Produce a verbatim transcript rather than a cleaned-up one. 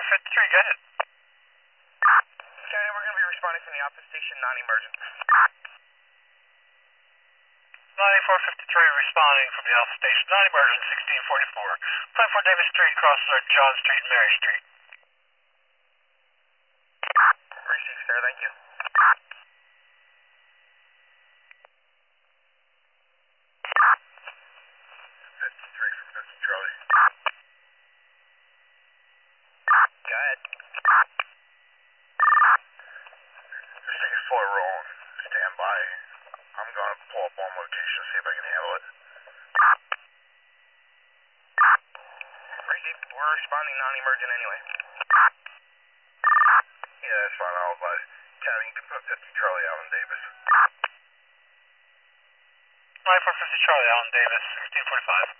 fifty-three, go ahead. County, we're going to be responding from the Alpha Station, non-emergent. ninety-four fifty-three responding from the Alpha Station, non-emergent, sixteen forty-four. twenty-four Davis Street, crosses our John Street and Mary Street. Received, sir, thank you. fifty-three from Fifty Charlie. Go ahead. Just take a full roll and stand by. I'm going to pull up on location, see if I can handle it. Received. We're responding non-emergent anyway. Yeah, that's fine. I'll advise. County, you can put Fifty Charlie Allen Davis. ninety-four fifty Charlie, Allen Davis, sixteen forty-five.